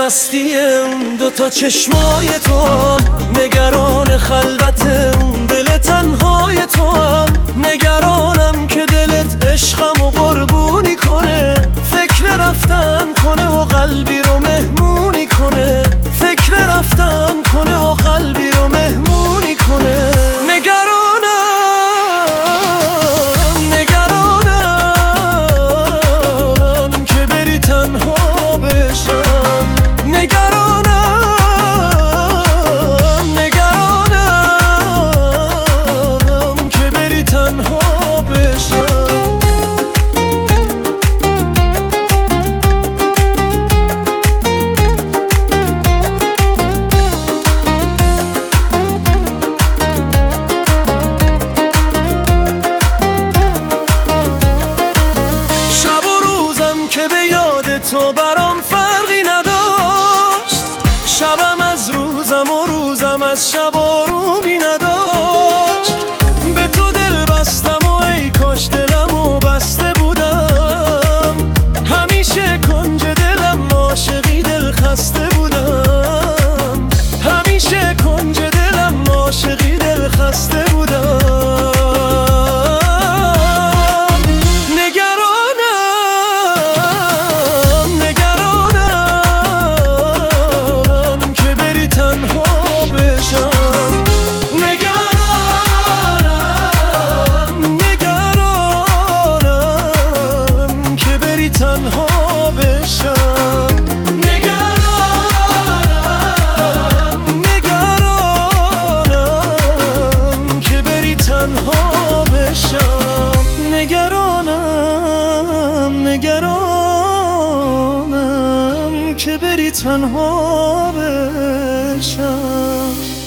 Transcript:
مستی اون دوتا چشمای تو هم، نگران خلوت اون دل تنهای تو هم، نگرانم که دلت عشقم و قربونی کنه، فکر رفتن کنه و قلبی رو مهمونی کنه، فکر رفتن کنه و قلبی رو مهمونی کنه. نگرانم که بری تنها بشم، نگرانم که بری تنها بشم. تو برام فرقی نداشت، شبم از روزم و روزم از شب آرومی نداشت، به تو دل بستم و ای کاش دلمو بسته بودم، همیشه کنج دلم عاشقی دل خسته بودم، همیشه کنج دلم عاشقی دل خسته بودم. تنها بشم، نگرانم که بری تنها بشم، نگرانم که بری تنها بشم.